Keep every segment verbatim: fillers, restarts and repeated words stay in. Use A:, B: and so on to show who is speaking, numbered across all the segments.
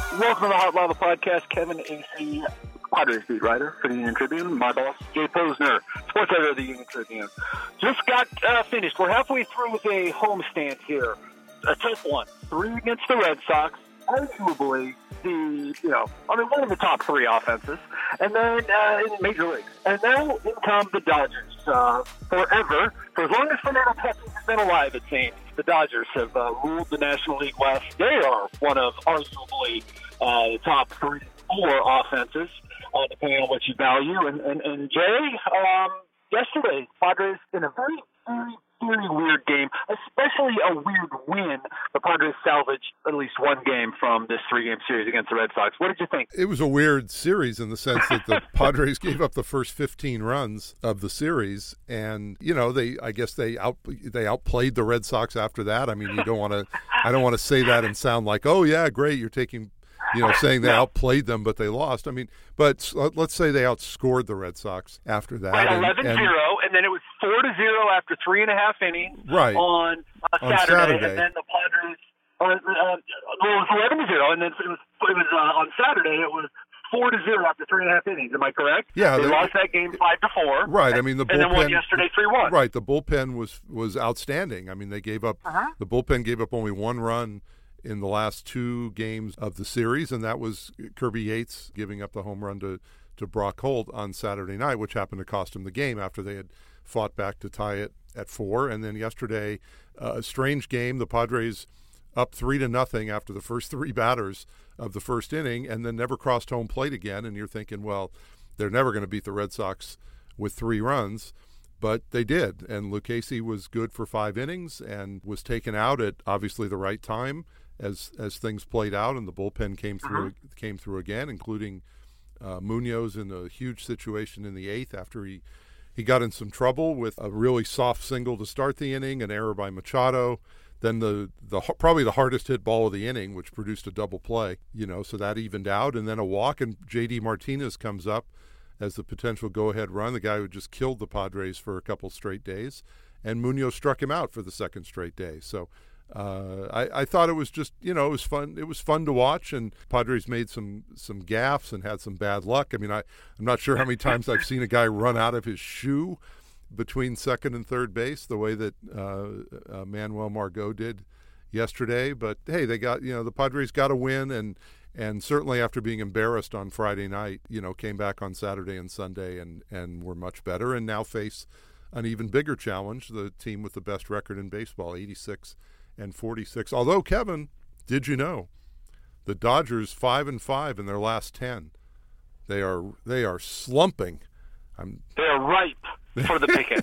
A: Welcome to the Hot Lava Podcast. Kevin A C, Padres beat writer for the Union Tribune. My boss, Jay Posner, sports editor of the Union Tribune. Just got uh, finished. We're halfway through with a homestand here. A tough one. Three against the Red Sox. Arguably the, you know, I mean, one of the top three offenses. And then uh, in Major Leagues. And now in come the Dodgers. Uh, forever, for as long as Fernando Tatis has been alive, it seems, the Dodgers have uh, ruled the National League West. They are one of arguably uh, the top three, four offenses, uh, depending on what you value. And, and, and Jay, um, yesterday, Padres in a very, very, very weird game, especially a weird win. The Padres salvaged at least one game from this three-game series against the Red Sox. What did you think?
B: It was a weird series in the sense that the Padres gave up the first fifteen runs of the series, and you know they, I guess they out they outplayed the Red Sox after that. I mean, you don't want to, I don't want to say that and sound like, oh yeah, great, you're taking. You know, saying they outplayed them, but they lost. I mean, but let's say they outscored the Red Sox after that.
A: Right, eleven zero, and, and, and then it was four to zero after three and a half innings
B: right.
A: on, uh,
B: on
A: Saturday,
B: Saturday.
A: And then the Padres, uh, uh, well, it was eleven to zero, and then it was, it was uh, on Saturday, it was four to zero after three and a half innings. Am I correct?
B: Yeah.
A: They lost that game five to four.
B: Right. I mean, the bullpen.
A: And then won yesterday three one.
B: Right. The bullpen was, was outstanding. I mean, they gave up, uh-huh. the bullpen gave up only one run in the last two games of the series, and that was Kirby Yates giving up the home run to, to Brock Holt on Saturday night, which happened to cost him the game after they had fought back to tie it at four. And then yesterday, uh, a strange game. The Padres up three to nothing after the first three batters of the first inning, and then never crossed home plate again. And you're thinking, well, they're never going to beat the Red Sox with three runs. But they did, and Lucchesi was good for five innings and was taken out at obviously the right time as as things played out, and the bullpen came through uh-huh. came through again, including uh, Munoz in a huge situation in the eighth after he, he got in some trouble with a really soft single to start the inning, an error by Machado, then the, the probably the hardest hit ball of the inning, which produced a double play, you know, so that evened out, and then a walk, and J D Martinez comes up as the potential go-ahead run, the guy who just killed the Padres for a couple straight days, and Munoz struck him out for the second straight day. So uh, I, I thought it was just, you know, it was fun. It was fun to watch, and Padres made some some gaffes and had some bad luck. I mean, I, I'm not sure how many times I've seen a guy run out of his shoe between second and third base the way that uh, uh, Manuel Margot did yesterday. But, hey, they got, you know, the Padres got a win, and And certainly after being embarrassed on Friday night, you know, came back on Saturday and Sunday and, and were much better, and now face an even bigger challenge, the team with the best record in baseball, eighty-six and forty-six. Although, Kevin, did you know the Dodgers five and five in their last ten? They are they are slumping. I'm,
A: They're ripe for the picking.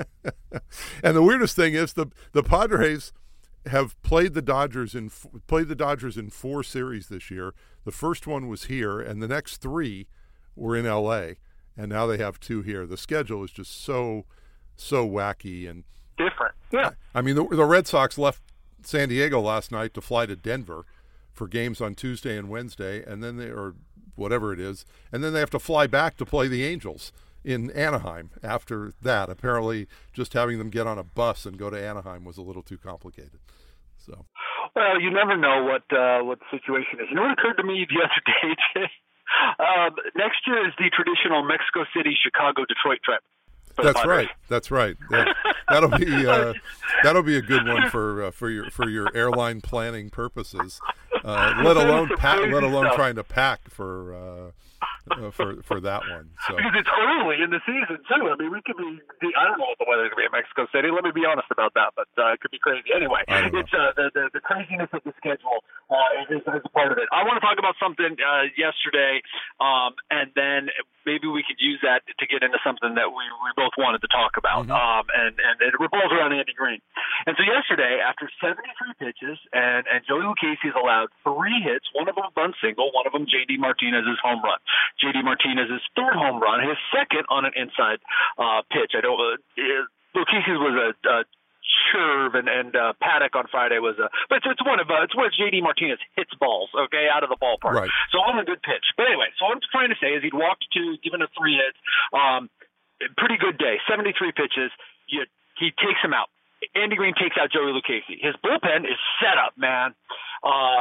B: And the weirdest thing is the the Padres have played the Dodgers in played the Dodgers in four series this year. The first one was here, and the next three were in L A, and now they have two here. The schedule is just so so wacky and
A: different. Yeah,
B: I mean the, the Red Sox left San Diego last night to fly to Denver for games on Tuesday and Wednesday, and then they or whatever it is, and then they have to fly back to play the Angels in Anaheim after that. Apparently just having them get on a bus and go to Anaheim was a little too complicated. So,
A: well, you never know what uh, what the situation is. You know what occurred to me the other day, Jay? Um, next year is the traditional Mexico City, Chicago, Detroit trip.
B: That's right. That's right. That, that'll be uh, that'll be a good one for uh, for your for your airline planning purposes. Uh, let alone pack, let alone stuff. trying to pack for uh, uh, for for that one. So.
A: Because it's early in the season too. I mean, we could be. I don't know what the weather's going to be in Mexico City. Let me be honest about that, but uh, it could be crazy. Anyway, it's uh, the, the the craziness of the schedule uh, is, is a part of it. I want to talk about something uh, yesterday, um, and then maybe we could use that to get into something that we, we both wanted to talk about. Mm-hmm. Um, and, and it revolves around Andy Green. And so yesterday, after seventy-three pitches, and, and Joey Lucchesi has allowed three hits, one of them a bunt single, one of them J D Martinez's home run. J D Martinez's third home run, his second on an inside uh, pitch. I don't. Uh, Lucchesi's was a. a Sherv and, and uh, Paddock on Friday was a, but it's, it's one of uh, it's where J D Martinez hits balls, okay, out of the ballpark.
B: Right.
A: So on a good pitch. But anyway, so what I'm trying to say is he'd walked two, given a three hits, um, pretty good day, seventy-three pitches. You, he takes him out. Andy Green takes out Joey Lucchesi. His bullpen is set up, man. Uh,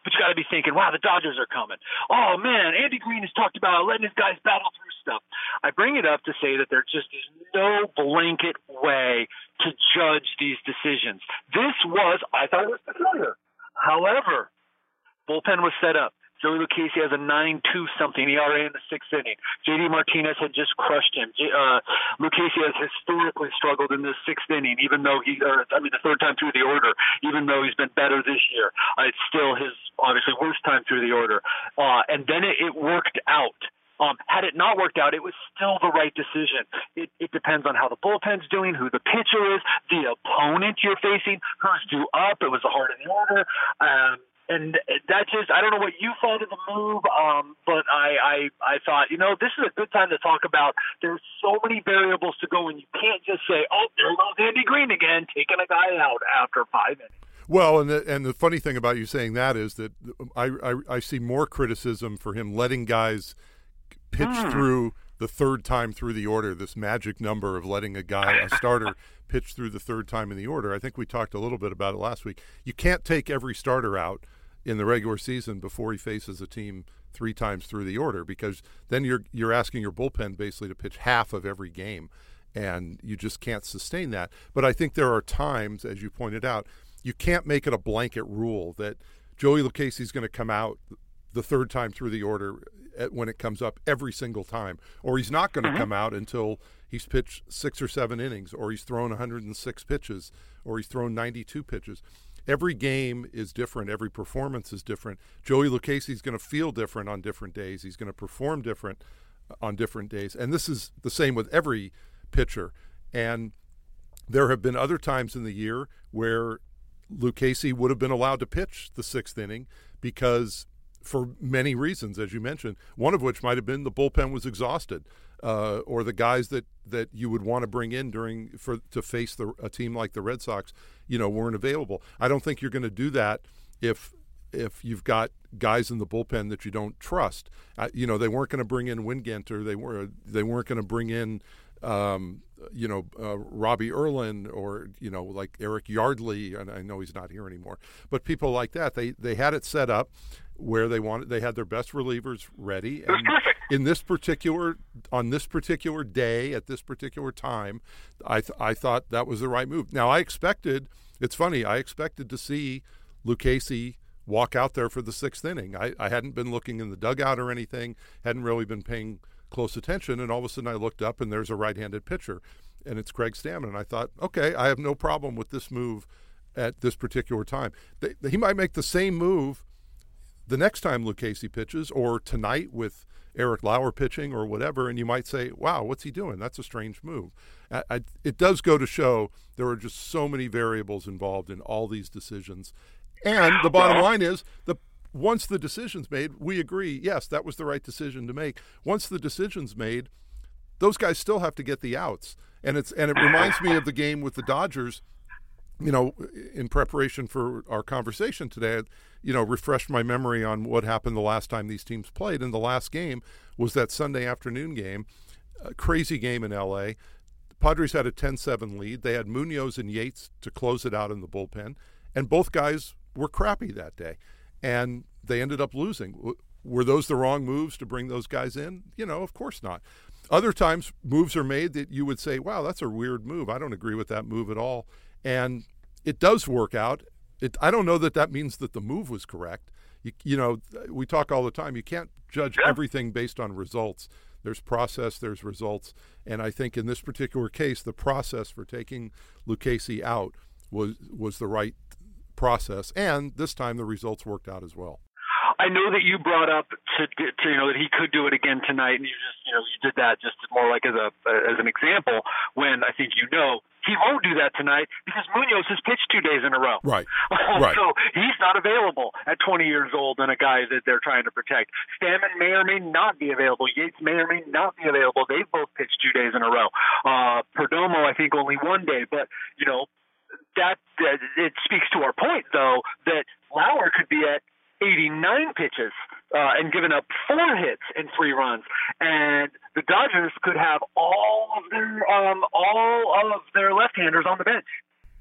A: but you got to be thinking, wow, the Dodgers are coming. Oh, man, Andy Green has talked about letting his guys battle through stuff. I bring it up to say that there just is no blanket way to judge these decisions. This was, I thought it was familiar. However, bullpen was set up. Joey Lucchesi has a nine two something E R A in the sixth inning. J D Martinez had just crushed him. Uh, Lucchesi has historically struggled in the sixth inning, even though he, or, I mean, the third time through the order, even though he's been better this year. Uh, it's still his, obviously, worst time through the order. Uh, and then it, it worked out. Um, had it not worked out, it was still the right decision. It, it depends on how the bullpen's doing, who the pitcher is, the opponent you're facing, who's due up. It was the heart of the order. Um, And that just, I don't know what you thought of the move, um, but I, I, I thought, you know, this is a good time to talk about there's so many variables to go, and you can't just say, oh, there goes Andy Green again, taking a guy out after five innings.
B: Well, and the, and the funny thing about you saying that is that I, I, I see more criticism for him letting guys pitch mm. through the third time through the order, this magic number of letting a guy, a starter, pitch through the third time in the order. I think we talked a little bit about it last week. You can't take every starter out in the regular season before he faces a team three times through the order, because then you're you're asking your bullpen basically to pitch half of every game, and you just can't sustain that. But I think there are times, as you pointed out, you can't make it a blanket rule that Joey Lucchesi is going to come out the third time through the order when it comes up every single time, or he's not going to mm-hmm. come out until he's pitched six or seven innings, or he's thrown one hundred six pitches, or he's thrown ninety-two pitches. Every game is different. Every performance is different. Joey Lucchesi is going to feel different on different days. He's going to perform different on different days. And this is the same with every pitcher. And there have been other times in the year where Lucchesi would have been allowed to pitch the sixth inning because for many reasons, as you mentioned, one of which might have been the bullpen was exhausted, uh, or the guys that, that you would want to bring in during for to face the, a team like the Red Sox, you know, weren't available. I don't think you're going to do that if if you've got guys in the bullpen that you don't trust. Uh, you know, they weren't going to bring in Wingenter. They were they weren't going to bring in um, you know uh, Robbie Erlin or you know like Eric Yardley, and I know he's not here anymore. But people like that, they they had it set up where they wanted, they had their best relievers ready.
A: It was perfect.
B: In this particular, on this particular day, at this particular time, I th- I thought that was the right move. Now, I expected, it's funny, I expected to see Lucchesi walk out there for the sixth inning. I, I hadn't been looking in the dugout or anything, hadn't really been paying close attention, and all of a sudden I looked up and there's a right-handed pitcher, and it's Craig Stammen. And I thought, okay, I have no problem with this move at this particular time. They, he might make the same move the next time Lucchesi pitches, or tonight with Eric Lauer pitching or whatever, and you might say, wow, what's he doing? That's a strange move. I, I, it does go to show there are just so many variables involved in all these decisions. And the bottom line is, the once the decision's made, we agree, yes, that was the right decision to make. Once the decision's made, those guys still have to get the outs. And it's and it reminds me of the game with the Dodgers. You know, in preparation for our conversation today, I, you know, refreshed my memory on what happened the last time these teams played. And the last game was that Sunday afternoon game, a crazy game in L A. The Padres had a ten seven lead. They had Munoz and Yates to close it out in the bullpen. And both guys were crappy that day. And they ended up losing. Were those the wrong moves to bring those guys in? You know, of course not. Other times, moves are made that you would say, wow, that's a weird move. I don't agree with that move at all. And it does work out. It, I don't know that that means that the move was correct. You, you know, we talk all the time. You can't judge
A: yeah.
B: everything based on results. There's process, there's results. And I think in this particular case, the process for taking Lucchesi out was was the right process. And this time the results worked out as well.
A: I know that you brought up to, to you know that he could do it again tonight, and you just you know you did that just more like as a as an example. When I think you know he won't do that tonight because Munoz has pitched two days in a row.
B: Right. right.
A: So he's not available at twenty years old and a guy that they're trying to protect. Stammen may or may not be available. Yates may or may not be available. They've both pitched two days in a row. Uh, Perdomo, I think, only one day. But you know that, that it speaks to our point though that Lauer could be at eighty-nine pitches uh, and given up four hits and three runs, and the Dodgers could have all of their um, all of their left-handers on the bench.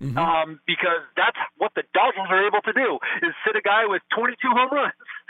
A: mm-hmm. um, because that's what the Dodgers are able to do, is sit a guy with twenty-two home runs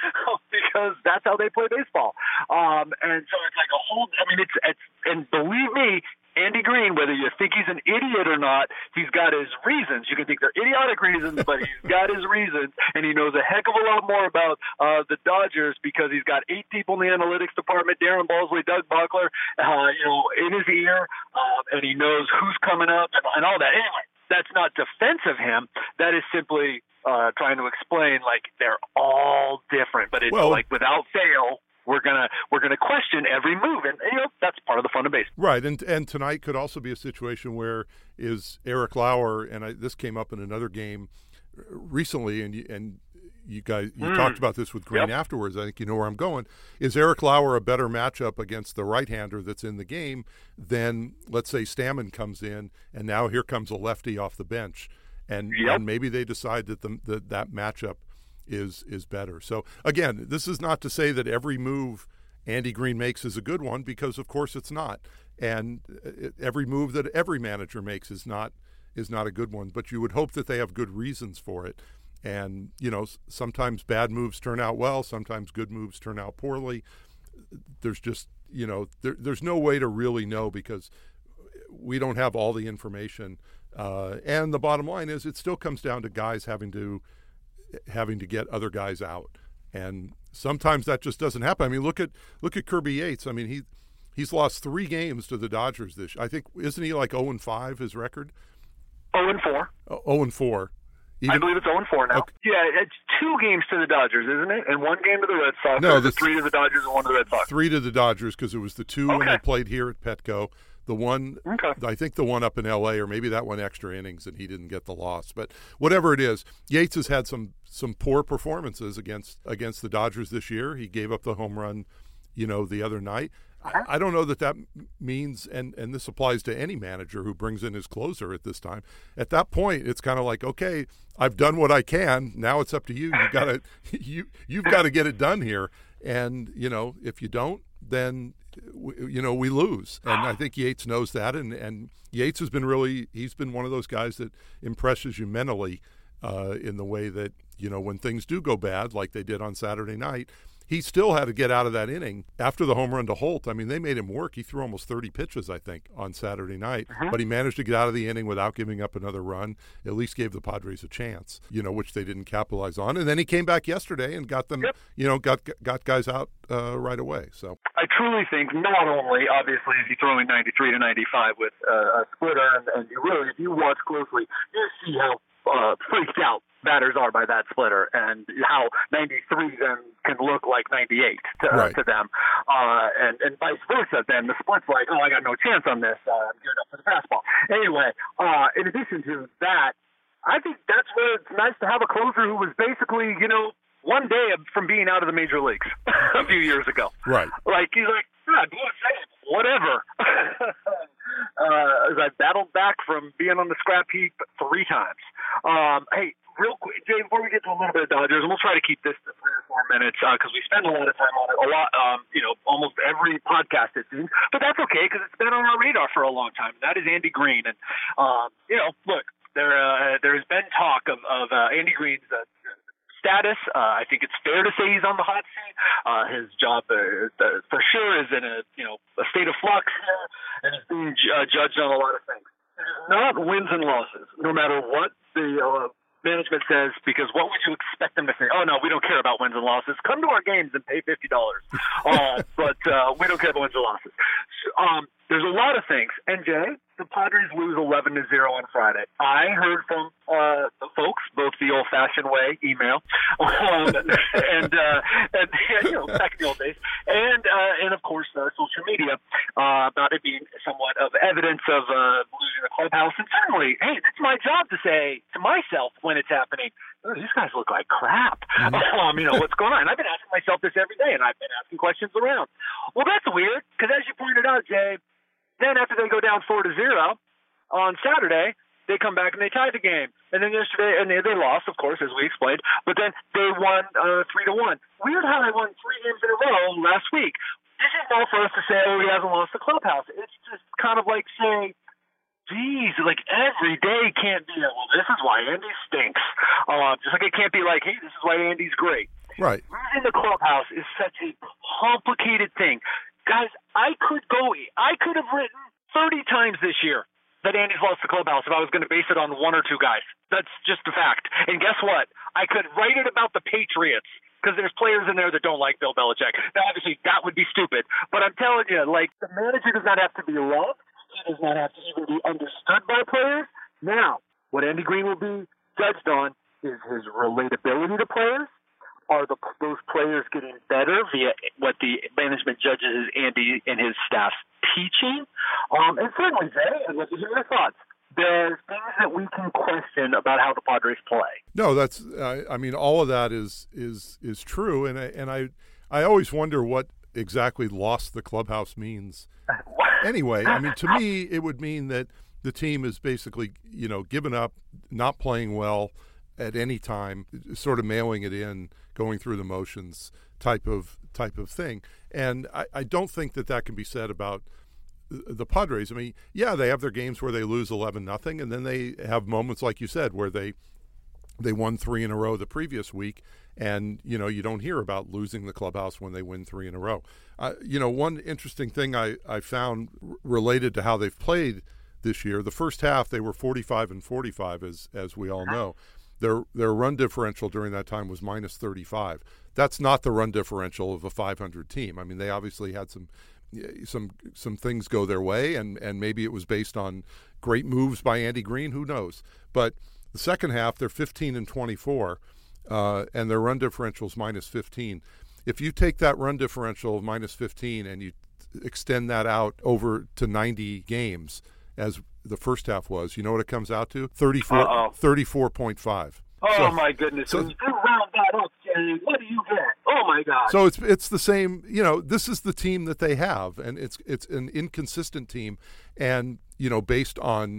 A: because that's how they play baseball. Um, and so it's like a whole, I mean, it's, it's, and believe me, Andy Green, whether you think he's an idiot or not, he's got his reasons. You can think they're idiotic reasons, but he's got his reasons, and he knows a heck of a lot more about uh, the Dodgers because he's got eight people in the analytics department, Darren Balsley, Doug Buckler, uh, you know, in his ear, uh, and he knows who's coming up and, and all that. Anyway, that's not defense of him. That is simply uh, trying to explain, like, they're all different, but it's well, like without fail, We're gonna we're gonna question every move, and you know that's part of the fun of baseball.
B: Right, and and tonight could also be a situation where is Eric Lauer, and I, this came up in another game recently, and you, and you guys you mm. talked about this with Green yep. afterwards. I think you know where I'm going. Is Eric Lauer a better matchup against the right-hander that's in the game than, let's say, Stammen comes in, and now here comes a lefty off the bench, and, yep. and maybe they decide that the, the that matchup is is better. So again, this is not to say that every move Andy Green makes is a good one, because of course it's not, and every move that every manager makes is not is not a good one, but you would hope that they have good reasons for it. And you know, sometimes bad moves turn out well, sometimes good moves turn out poorly. There's just, you know, there, there's no way to really know, because we don't have all the information, uh, and the bottom line is it still comes down to guys having to having to get other guys out, and sometimes that just doesn't happen. I mean, look at look at Kirby Yates. I mean, he he's lost three games to the Dodgers this. I think isn't he like zero and five his record?
A: Zero and four.
B: Zero and four.
A: Even, I believe it's zero and four now. Okay. Yeah, it's two games to the Dodgers, isn't it? And one game to the Red Sox.
B: No, the
A: three to the Dodgers and one to the Red Sox.
B: Three to the Dodgers, because it was the two
A: okay.
B: when they played here at Petco. The one, okay. I think the one up in L A, or maybe that one extra innings, and he didn't get the loss. But whatever it is, Yates has had some some poor performances against against the Dodgers this year. He gave up the home run, you know, the other night. I, I don't know that that means, and, and this applies to any manager who brings in his closer at this time. At that point, it's kind of like, okay, I've done what I can. Now it's up to you. You gotta you you've got to get it done here. And you know, if you don't, then you know, we lose. And I think Yates knows that. And, and Yates has been really, he's been one of those guys that impresses you mentally uh, in the way that, you know, when things do go bad, like they did on Saturday night, he still had to get out of that inning after the home run to Holt. I mean, they made him work. He threw almost thirty pitches, I think, on Saturday night. Uh-huh. But he managed to get out of the inning without giving up another run, at least gave the Padres a chance, you know, which they didn't capitalize on. And then he came back yesterday and got them, yep. you know, got got guys out uh, right away. So
A: I truly think not only, obviously, is he throwing ninety-three to ninety-five with uh, a splitter, and, and you really, if you watch closely, you see how uh, freaked out batters are by that splitter, and how ninety-three then can look like ninety-eight to,
B: right.
A: uh, to them, uh, and, and vice versa. Then the split's like, oh, I got no chance on this. Uh, I'm geared up for the fastball. Anyway, uh, in addition to that, I think that's where it's nice to have a closer who was basically, you know, one day from being out of the major leagues a few years ago.
B: Right.
A: Like, he's like, God, whatever. uh, as I battled back from being on the scrap heap three times. Um, hey, real quick, Jay, before we get to a little bit of Dodgers, and we'll try to keep this to three or four minutes because uh, we spend a lot of time on it, a lot, um, you know, almost every podcast it seems. But that's okay because it's been on our radar for a long time. That is Andy Green. And, um, you know, look, there uh, there has been talk of, of uh, Andy Green's uh, status. Uh, I think it's fair to say he's on the hot seat. Uh, his job, uh, uh, for sure, is in a you know a state of flux here, and is being uh, judged on a lot of things. It is not wins and losses, no matter what the uh, management says, because what would you expect them to say? Oh, no, we don't care about wins and losses. Come to our games and pay fifty dollars. uh, but uh, we don't care about wins and losses. So, um, there's a lot of things. And, Jay, the Padres lose eleven to zero on Friday. I heard from uh, the folks, both the old-fashioned way, email, um, and, uh, and, you know, back in the old days, and, uh, and of course, uh, social media, uh, about it being somewhat of evidence of uh, losing the clubhouse. And certainly, hey, it's my job to say to myself when it's happening, oh, these guys look like crap. Mm-hmm. Um, you know, what's going on? And I've been asking myself this every day, and I've been asking questions around. Well, that's weird, because as you pointed out, Jay, then after they go down four to zero on Saturday, they come back and they tied the game. And then yesterday, and they, they lost, of course, as we explained. But then they won uh, three to one. Weird how they won three games in a row last week. This is not for us to say, oh, he hasn't lost the clubhouse. It's just kind of like saying, geez, like every day can't be, well, this is why Andy stinks. Uh, just like it can't be like, hey, this is why Andy's great.
B: Right.
A: Losing the clubhouse is such a complicated thing. Guys, I could go, I could have written thirty times this year that Andy's lost the clubhouse if I was going to base it on one or two guys. That's just a fact. And guess what? I could write it about the Patriots because there's players in there that don't like Bill Belichick. Now, obviously, that would be stupid. But I'm telling you, like, the manager does not have to be loved. He does not have to even be understood by players. Now, what Andy Green will be judged on is his relatability to players. Are the, those players getting better via what the management judges Andy and his staff's teaching? Um, and certainly, Jay, I'd love to hear your thoughts. There's things that we can question about how the Padres play.
B: No, that's. Uh, I mean, all of that is is is true, and I, and I I always wonder what exactly lost the clubhouse means. Anyway, I mean, to me, it would mean that the team is basically, you know, given up, not playing well at any time, sort of mailing it in, going through the motions type of type of thing. And I, I don't think that that can be said about the Padres. I mean, yeah, they have their games where they lose eleven nothing, and then they have moments, like you said, where they they won three in a row the previous week, and, you know, you don't hear about losing the clubhouse when they win three in a row. Uh, you know, one interesting thing I, I found r- related to how they've played this year, the first half they were forty-five and forty-five, as as we all know. Their their run differential during that time was minus thirty-five. That's not the run differential of a five hundred team. I mean, they obviously had some some some things go their way, and, and maybe it was based on great moves by Andy Green. Who knows? But the second half, they're fifteen and twenty-four, uh, and their run differential is minus fifteen. If you take that run differential of minus fifteen and you extend that out over to ninety games, as the first half was, you know what it comes out to? thirty-four, thirty-four point five.
A: Oh,
B: so,
A: my goodness.
B: So,
A: when you round that up, Jay, what do you get? Oh, my God.
B: So it's it's the same, you know, this is the team that they have, and it's it's an inconsistent team, and, you know, based on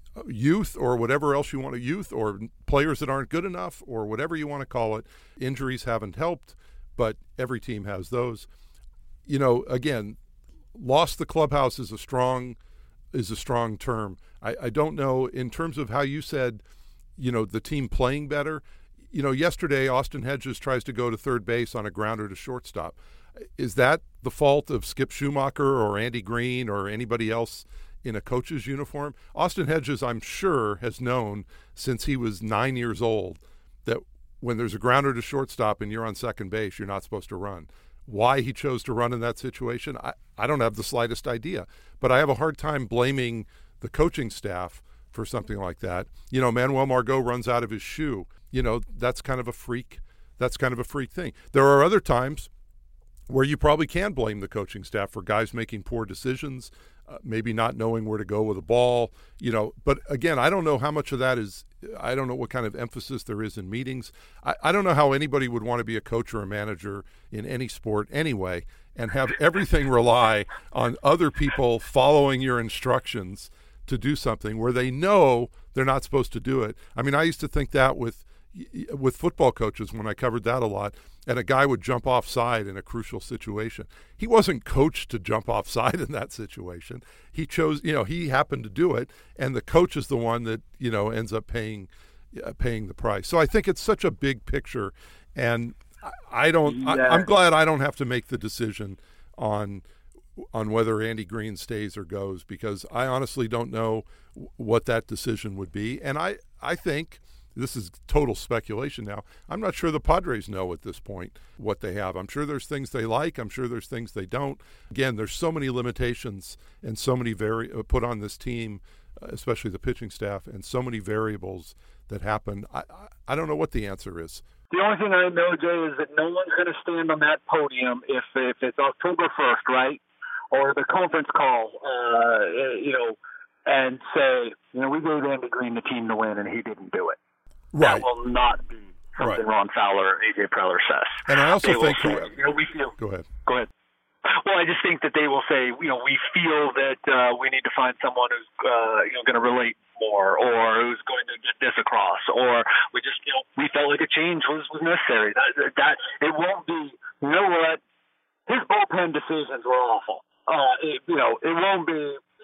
B: youth or whatever else you want to youth or players that aren't good enough or whatever you want to call it. Injuries haven't helped, but every team has those. You know, again, lost the clubhouse is a strong is a strong term. I, I don't know in terms of how you said, you know, the team playing better. You know, yesterday Austin Hedges tries to go to third base on a grounder to shortstop. Is that the fault of Skip Schumacher or Andy Green or anybody else in a coach's uniform? Austin Hedges, I'm sure, has known since he was nine years old that when there's a grounder to shortstop and you're on second base, you're not supposed to run. Why he chose to run in that situation, I, I don't have the slightest idea. But I have a hard time blaming the coaching staff for something like that. You know, Manuel Margot runs out of his shoe. You know, that's kind of a freak. That's kind of a freak thing. There are other times where you probably can blame the coaching staff for guys making poor decisions, uh, maybe not knowing where to go with a ball, you know. But again, I don't know how much of that is, I don't know what kind of emphasis there is in meetings. I, I don't know how anybody would want to be a coach or a manager in any sport anyway and have everything rely on other people following your instructions to do something where they know they're not supposed to do it. I mean, I used to think that with with football coaches when I covered that a lot, and a guy would jump offside in a crucial situation. He wasn't coached to jump offside in that situation. He chose, you know, he happened to do it, and the coach is the one that, you know, ends up paying uh, paying the price. So I think it's such a big picture, and I, I don't, yeah. I, I'm glad I don't have to make the decision on on whether Andy Green stays or goes, because I honestly don't know what that decision would be. And I, I think, this is total speculation now, I'm not sure the Padres know at this point what they have. I'm sure there's things they like. I'm sure there's things they don't. Again, there's so many limitations and so many vari- uh, put on this team, uh, especially the pitching staff, and so many variables that happen. I, I, I don't know what the answer is.
A: The only thing I know, Jay, is that no one's going to stand on that podium if if it's October first, right? Or the conference call, uh, you know, and say, you know, we gave Andy Green the team to win and he didn't do it.
B: Right.
A: That will not be something right. Ron Fowler or A J Preller says.
B: And I also
A: they
B: think,
A: say, you know, we feel.
B: Go ahead.
A: Go ahead. Well, I just think that they will say, you know, we feel that uh, we need to find someone who's, uh, you know, going to relate more, or who's going to get this across, or we just, you know, we felt like a change was, was necessary. That, that it won't be. You know what? His bullpen decisions were awful. Uh, it, you know, it won't be.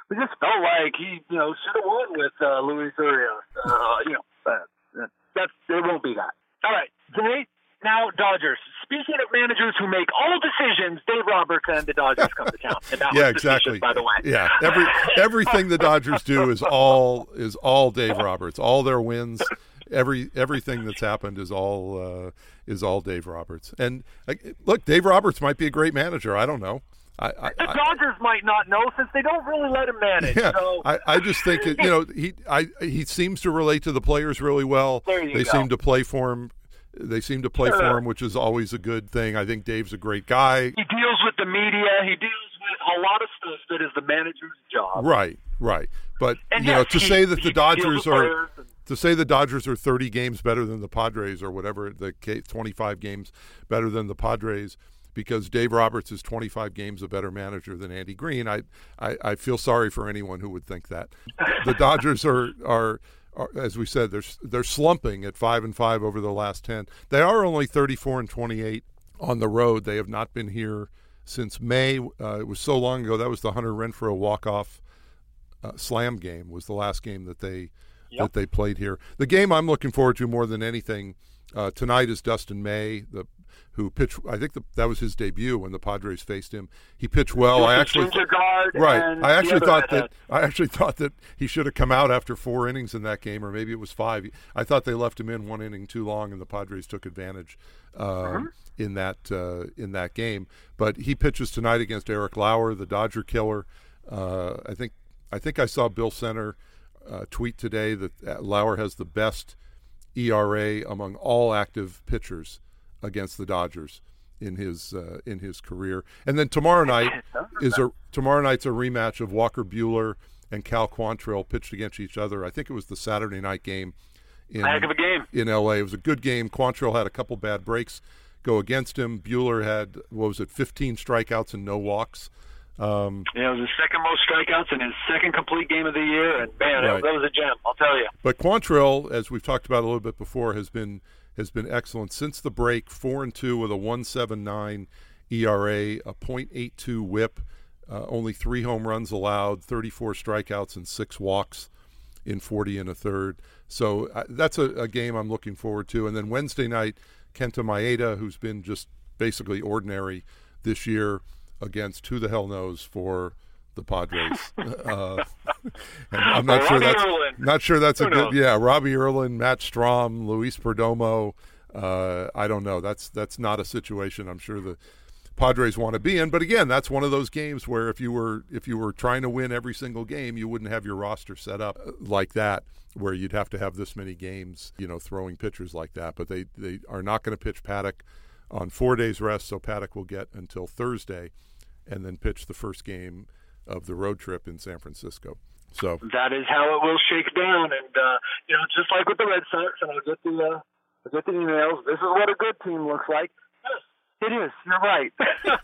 A: we just felt like he, you know, should have won with uh, Luis Urias. Uh, you know, uh, that's it won't be that. All right, Jay. Now, Dodgers. Speaking of managers who make all decisions, Dave Roberts and the Dodgers come to town. And that
B: yeah,
A: was
B: exactly.
A: By the way,
B: yeah, every everything the Dodgers do is all is all Dave Roberts. All their wins, every everything that's happened is all uh, is all Dave Roberts. And uh, look, Dave Roberts might be a great manager. I don't know. I, I,
A: the Dodgers I, might not know since they don't really let him manage.
B: Yeah,
A: so.
B: I, I just think it, you know he I he seems to relate to the players really well.
A: There you
B: they
A: go.
B: seem to play for him. They seem to play
A: sure.
B: for him, which is always a good thing. I think Dave's a great guy.
A: He deals with the media. He deals with a lot of stuff that is the manager's job.
B: Right, right. But
A: and
B: you
A: yes,
B: know, to
A: he,
B: say that the Dodgers are
A: and...
B: to say the Dodgers are thirty games better than the Padres or whatever, the twenty-five games better than the Padres, because Dave Roberts is twenty-five games a better manager than Andy Green. I, I, I feel sorry for anyone who would think that. The Dodgers are are. As we said, they're they're slumping at five and five over the last ten. They are only thirty-four and twenty-eight on the road. They have not been here since May. Uh, it was so long ago. That was the Hunter Renfroe walk-off uh, slam game. Was the last game that they yep. that they played here. The game I'm looking forward to more than anything uh, tonight is Dustin May, the who pitched. I think the, that was his debut when the Padres faced him. He pitched well. I actually right. I actually thought that I actually thought that he should have come out after four innings in that game, or maybe it was five. I thought they left him in one inning too long, and the Padres took advantage uh, uh-huh. in that uh, in that game. But he pitches tonight against Eric Lauer, the Dodger killer. Uh, I think I think I saw Bill Center uh, tweet today that Lauer has the best E R A among all active pitchers against the Dodgers in his uh, in his career. And then tomorrow night is a tomorrow night's a rematch of Walker Buehler and Cal Quantrill pitched against each other. I think it was the Saturday night game in
A: heck of a game
B: in L A. It was a good game. Quantrill had a couple bad breaks go against him. Buehler had what was it, fifteen strikeouts and no walks. Um,
A: yeah, it was his second most strikeouts in his second complete game of the year, and man, right. that was a gem, I'll tell you.
B: But Quantrill, as we've talked about a little bit before, has been has been excellent since the break. Four and two with a one seven nine E R A, a point eight two WHIP, uh, only three home runs allowed, thirty-four strikeouts and six walks in forty and a third. So uh, that's a, a game I'm looking forward to. And then Wednesday night, Kenta Maeda, who's been just basically ordinary this year, against who the hell knows for the Padres. uh, and I'm not sure that's Erlin. not sure that's who a good knows? yeah. Robbie Erlin, Matt Strahm, Luis Perdomo. Uh, I don't know. That's that's not a situation I'm sure the Padres want to be in. But again, that's one of those games where if you were if you were trying to win every single game, you wouldn't have your roster set up like that, where you'd have to have this many games, you know, throwing pitchers like that. But they they are not going to pitch Paddock on four days rest, so Paddock will get until Thursday, and then pitch the first game of the road trip in San Francisco. So
A: that is how it will shake down, and uh, you know, just like with the Red Sox, and I'll get the uh, I'll get the emails. This is what a good team looks like. Yes, it is. You're right.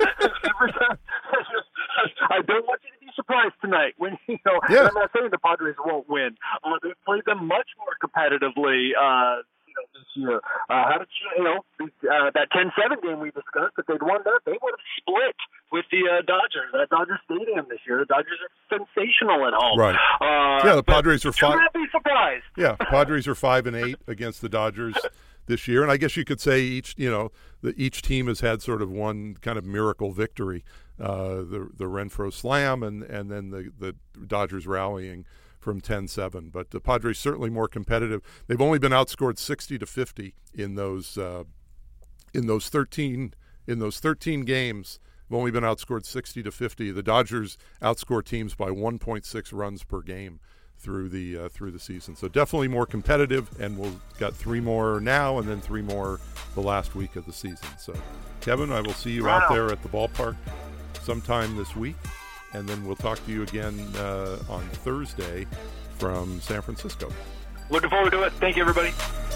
A: I don't want you to be surprised tonight when you know.
B: Yeah.
A: I'm not saying the Padres won't win. Uh, they played them much more competitively. Uh, this year. Uh, how did you, you know, uh, that ten seven game we discussed, if they'd won that, they would have split with the uh, Dodgers at Dodger Stadium this year. The Dodgers are sensational at home.
B: Right.
A: Uh,
B: yeah, the Padres are five.
A: Not be surprised.
B: Yeah, Padres are five and eight against the Dodgers this year, and I guess you could say each, you know, the, each team has had sort of one kind of miracle victory. Uh, the the Renfroe slam, and and then the the Dodgers rallying from ten seven, but the Padres certainly more competitive. They've only been outscored sixty to fifty in those uh, in those thirteen in those thirteen games. They've only been outscored sixty to fifty. The Dodgers outscore teams by one point six runs per game through the uh, through the season. So definitely more competitive, and we've got three more now, and then three more the last week of the season. So, Kevin, I will see you wow. out there at the ballpark sometime this week. And then we'll talk to you again uh, on Thursday from San Francisco.
A: Looking forward to it. Thank you, everybody.